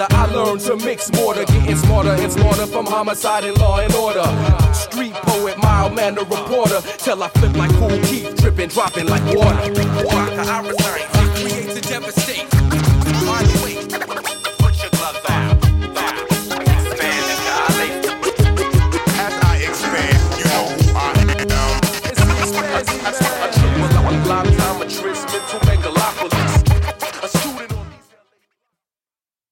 brother, I learned to mix mortar, getting smarter and smarter from homicide and law and order. Street poet, mild mannered reporter, till I flip like Kool Keith, dripping, dropping like water. Waka, I resign, it creates a devastate.